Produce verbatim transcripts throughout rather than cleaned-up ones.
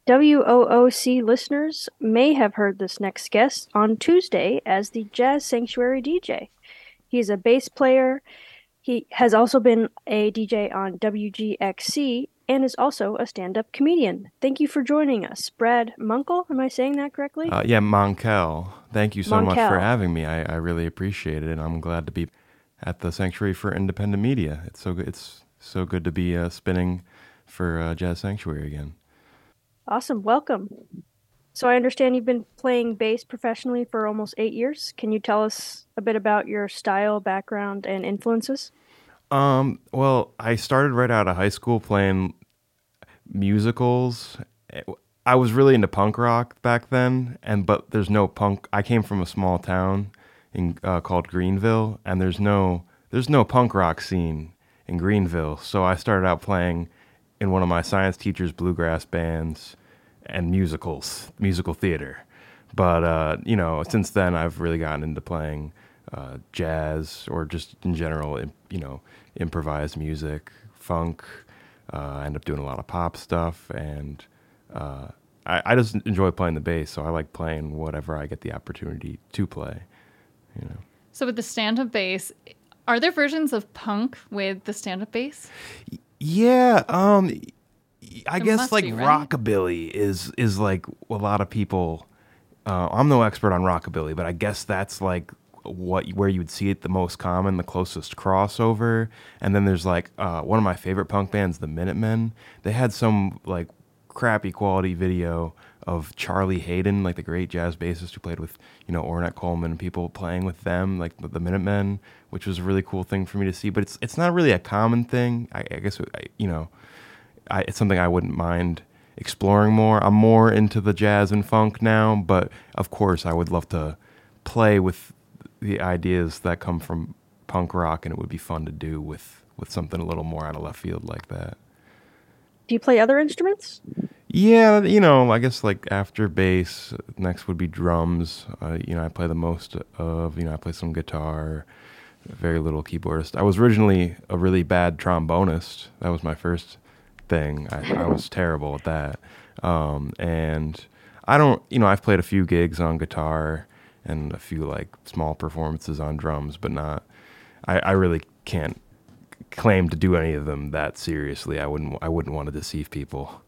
W O O C listeners may have heard this next guest on Tuesday as the Jazz Sanctuary D J. He's a bass player. He has also been a D J on W G X C and is also a stand-up comedian. Thank you for joining us. Brad Munkel, am I saying that correctly? Uh, yeah, Monkel. Thank you so much for Monkel. having me. I, I really appreciate it, and I'm glad to be at the Sanctuary for Independent Media. It's so good. It's so good to be uh, spinning for uh, Jazz Sanctuary again. Awesome. Welcome. So I understand you've been playing bass professionally for almost eight years. Can you tell us a bit about your style, background, and influences? Um, well, I started right out of high school playing musicals. I was really into punk rock back then, and but there's no punk. I came from a small town in uh, called Greenville, and there's no there's no punk rock scene in Greenville. So I started out playing in one of my science teacher's bluegrass bands and musicals, musical theater. But uh, you know, since then I've really gotten into playing uh, jazz or just in general, im- you know, improvised music, funk. Uh, I end up doing a lot of pop stuff, and uh, I, I just enjoy playing the bass. So I like playing whatever I get the opportunity to play. You know. So with the stand-up bass, are there versions of punk with the stand-up bass? Yeah, um, I There guess must like be, right? rockabilly is is like a lot of people. Uh, I'm no expert on rockabilly, but I guess that's like what where you would see it the most common, the closest crossover. And then there's like uh, one of my favorite punk bands, the Minutemen. They had some like crappy quality video of Charlie Hayden, like the great jazz bassist who played with you know Ornette Coleman, and people playing with them, like the, the Minutemen, which was a really cool thing for me to see. But it's it's not really a common thing. I, I guess I, you know. I, it's something I wouldn't mind exploring more. I'm more into the jazz and funk now, but of course I would love to play with the ideas that come from punk rock, and it would be fun to do with, with something a little more out of left field like that. Do you play other instruments? Yeah, you know, I guess like after bass, next would be drums. Uh, you know, I play the most of, you know, I play some guitar, very little keyboardist. I was originally a really bad trombonist. That was my first thing. I, I was terrible at that. Um, and I don't, you know, I've played a few gigs on guitar and a few like small performances on drums, but not, I, I really can't claim to do any of them that seriously. I wouldn't, I wouldn't want to deceive people.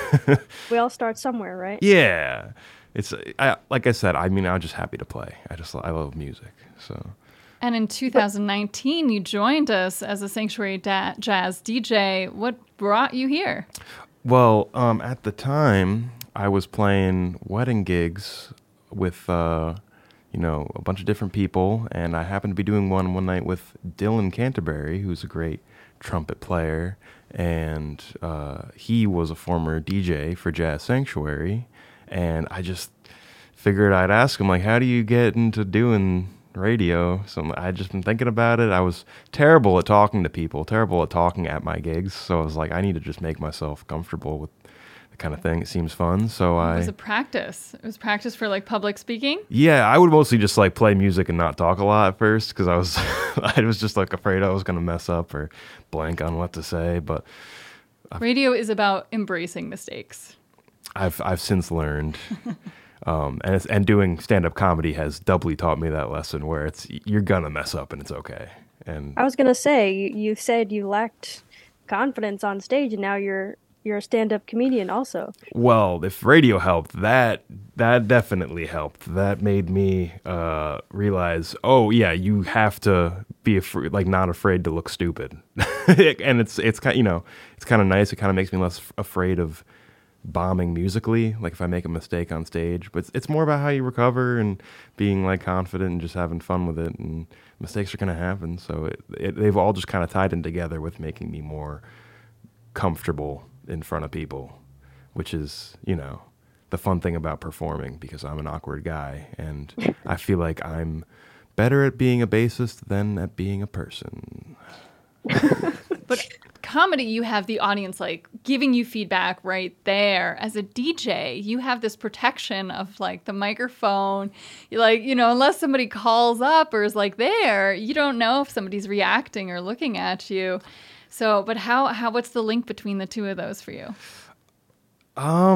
We all start somewhere, right? Yeah. It's, I, like I said, I mean, I'm just happy to play. I just, I love music. So. And in two thousand nineteen, you joined us as a Sanctuary da- Jazz D J. What brought you here? Well, um, at the time, I was playing wedding gigs with, uh, you know, a bunch of different people, and I happened to be doing one one night with Dylan Canterbury, who's a great trumpet player, and uh, he was a former D J for Jazz Sanctuary, and I just figured I'd ask him, like, how do you get into doing radio? So I just been thinking about it. I was terrible at talking to people, terrible at talking at my gigs. So I was like, I need to just make myself comfortable with the kind of thing. It seems fun. So It I, was a practice. It was practice for like public speaking. yeah, I would mostly just like play music and not talk a lot at first because I was, I was just like afraid I was gonna mess up or blank on what to say. But Radio is about embracing mistakes. I've I've since learned. Um, and it's, and doing stand-up comedy has doubly taught me that lesson where it's you're gonna mess up and it's okay. And I was gonna say, you, you said you lacked confidence on stage, and now you're you're a stand-up comedian also. well, if radio helped, that that definitely helped. That made me uh, realize, oh yeah, you have to be afraid, like not afraid to look stupid. And it's it's kind you know it's kind of nice. It kind of makes me less f- afraid of bombing musically, like if I make a mistake on stage. But it's, it's more about how you recover and being like confident and just having fun with it. And mistakes are going to happen. So it, it, they've all just kind of tied in together with making me more comfortable in front of people, which is, you know, the fun thing about performing because I'm an awkward guy. And I feel like I'm better at being a bassist than at being a person. But comedy, you have the audience like giving you feedback right there. As a D J, you have this protection of like the microphone. You like, you know, unless somebody calls up or is like there, you don't know if somebody's reacting or looking at you. So, but how, how, what's the link between the two of those for you? Um,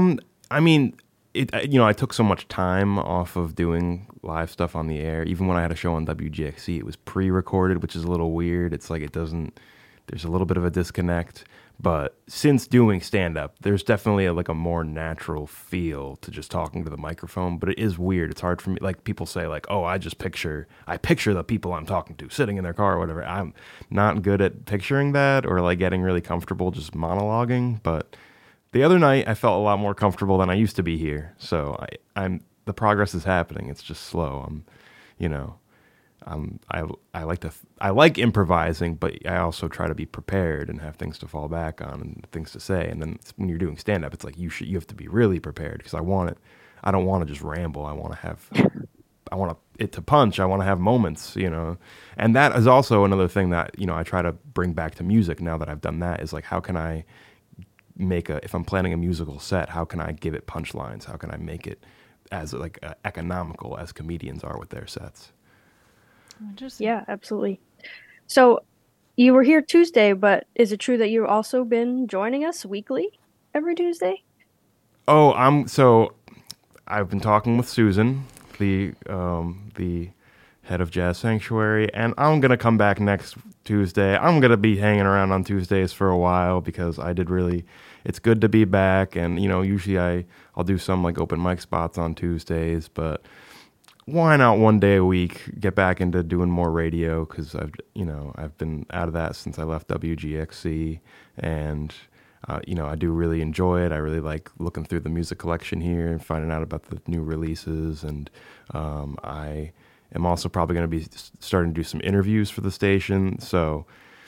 I mean, it. I- You know, I took so much time off of doing live stuff on the air. Even when I had a show on W G X C, it was pre-recorded, which is a little weird. It's like it doesn't. There's a little bit of a disconnect. But since doing stand-up, there's definitely a, like a more natural feel to just talking to the microphone. But it is weird. It's hard for me. Like people say, like, "Oh, I just picture, I picture the people I'm talking to sitting in their car or whatever." I'm not good at picturing that or like getting really comfortable just monologuing. But the other night, I felt a lot more comfortable than I used to be here. So I, I'm the progress is happening. It's just slow. I'm, you know. Um, I I like to I like improvising, but I also try to be prepared and have things to fall back on and things to say. And then when you're doing stand up, it's like you should you have to be really prepared because I want it. I don't want to just ramble. I want to have I want it to punch. I want to have moments, you know. And that is also another thing that you know I try to bring back to music now that I've done that is like how can I make a if I'm planning a musical set, how can I give it punchlines? How can I make it as like uh, economical as comedians are with their sets? Interesting. Yeah, absolutely. So you were here Tuesday, but is it true that you've also been joining us weekly every Tuesday? Oh, I'm so I've been talking with Susan, the um, the head of Jazz Sanctuary, and I'm gonna come back next Tuesday. I'm gonna be hanging around on Tuesdays for a while because I did really. It's good to be back, and you know, usually I I'll do some like open mic spots on Tuesdays, but why not one day a week get back into doing more radio because I've you know I've been out of that since I left W G X C, and uh, you know I do really enjoy it. I really like looking through the music collection here and finding out about the new releases, and um, I am also probably going to be starting to do some interviews for the station. So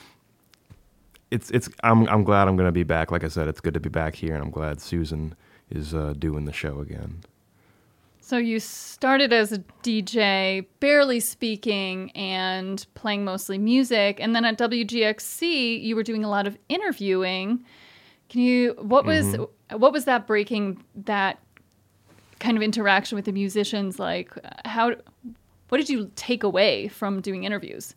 it's it's I'm I'm glad I'm going to be back. Like I said, it's good to be back here, and I'm glad Susan is uh, doing the show again. So you started as a D J, barely speaking and playing mostly music, and then at W G X C you were doing a lot of interviewing. Can you what was mm-hmm. what was that breaking that kind of interaction with the musicians like? How what did you take away from doing interviews?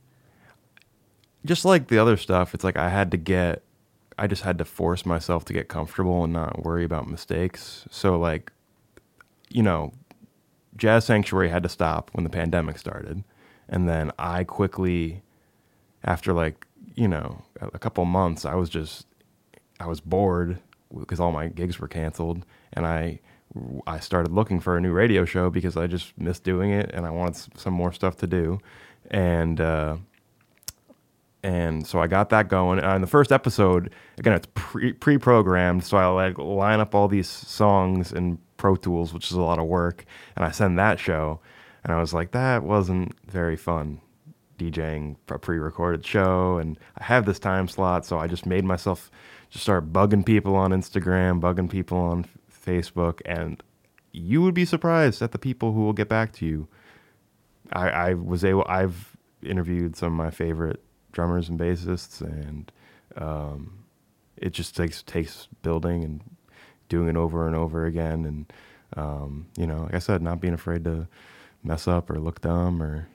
Just like the other stuff, it's like I had to get I just had to force myself to get comfortable and not worry about mistakes. So like you know, Jazz Sanctuary had to stop when the pandemic started. And then I quickly, after like, you know, a couple months, I was just, I was bored because all my gigs were canceled. And I, I started looking for a new radio show because I just missed doing it and I wanted some more stuff to do. And, uh, and so I got that going. And the first episode, again, it's pre, pre-programmed. So I like line up all these songs and Pro Tools, which is a lot of work, and I send that show, and I was like, that wasn't very fun, DJing a pre-recorded show, and I have this time slot, so I just made myself just start bugging people on Instagram, bugging people on Facebook, and you would be surprised at the people who will get back to you. I, I was able, I've interviewed some of my favorite drummers and bassists, and um, it just takes takes building and doing it over and over again, and um, you know, like I said, not being afraid to mess up or look dumb or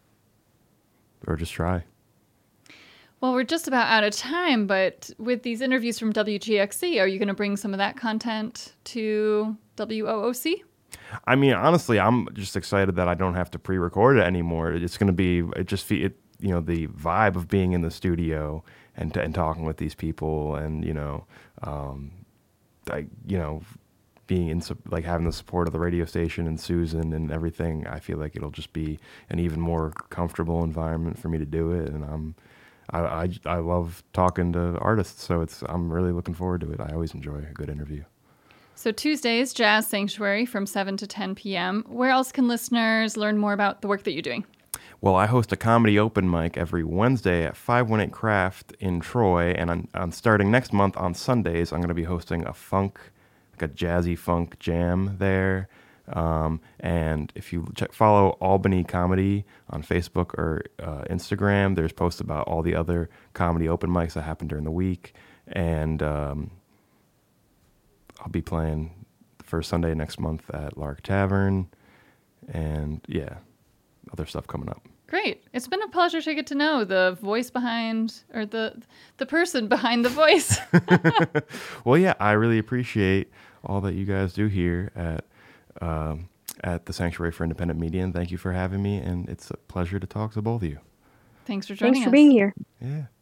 or just try. Well, we're just about out of time, but with these interviews from W G X C, are you going to bring some of that content to W O O C? I mean, honestly, I'm just excited that I don't have to pre-record it anymore. It's going to be, it just, it, you know, the vibe of being in the studio and and talking with these people, and you know, um, like you know, being in like having the support of the radio station and Susan and everything. I feel like it'll just be an even more comfortable environment for me to do it, and I'm. I, I, I love talking to artists, so it's I'm really looking forward to it. I always enjoy a good interview. So Tuesdays, Jazz Sanctuary from seven to ten p.m. Where else can listeners learn more about the work that you're doing? Well, I host a comedy open mic every Wednesday at five one eight Craft in Troy, and on, on starting next month on Sundays, I'm going to be hosting a funk, like a jazzy funk jam there. Um, and if you check, follow Albany Comedy on Facebook or uh, Instagram, there's posts about all the other comedy open mics that happen during the week. And um, I'll be playing the first Sunday next month at Lark Tavern. And yeah, other stuff coming up. Great. It's been a pleasure to get to know the voice behind, or the the person behind the voice. Well, yeah, I really appreciate all that you guys do here at um, at the Sanctuary for Independent Media, and thank you for having me. And it's a pleasure to talk to both of you. Thanks for joining Thanks for us. being here. Yeah.